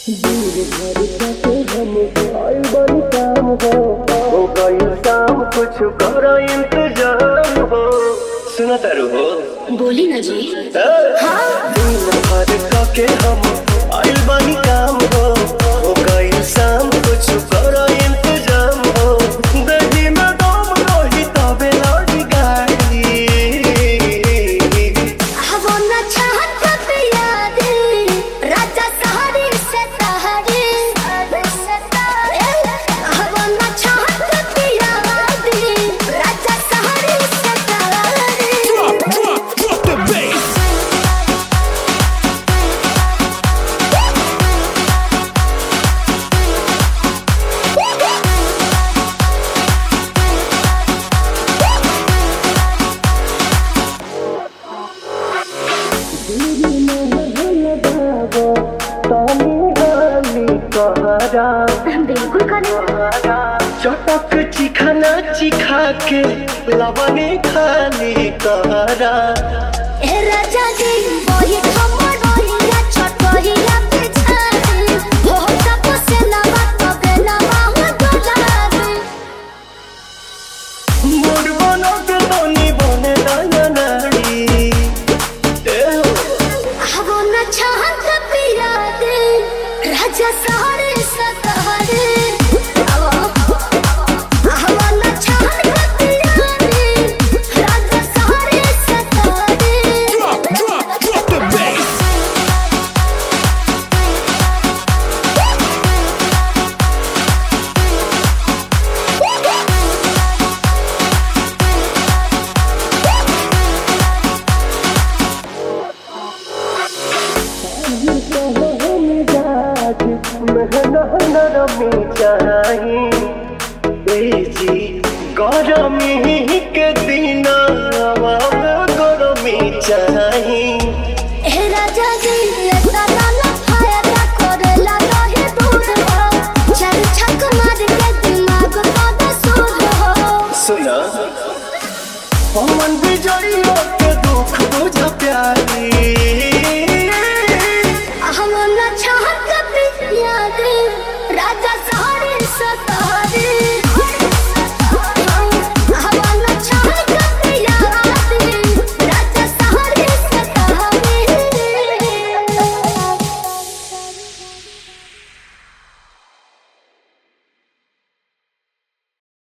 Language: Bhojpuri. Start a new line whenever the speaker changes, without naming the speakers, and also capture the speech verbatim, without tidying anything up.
दूर घर जाके हम आए बनी काम हो हो गई शाम कुछ करो इंतजाम हो। सुना तारू हो
बोली ना जी।
हाँ दिन भर जाके हम आए बनी काम हो हो गई शाम कुछ करो इंतजाम हो। दही में दम रही तबे लड़ी गाड़ी
वो न चाहत पिया दे राजा सहारे से सहारे वो न चाहत पिया दे राजा सहारे से सहारे।
Drop, drop, drop the bass.
बिल्कुल
चटक चिखाना चिखा के लवने खाली कहरा
ए राजा जी वही खमर वही छटही बिछा हो सब से लवा तबे लवा हो गुलाबी
मोर बनो के तनी बने नया नारी
वो न चाहत पिया दे राजा सहारे सहारे। वो न चाहत पिया दे राजा सहारे सहारे।
Drop, drop, drop the bass.
गरमी के दिन गरमी चाही
ए राजा जी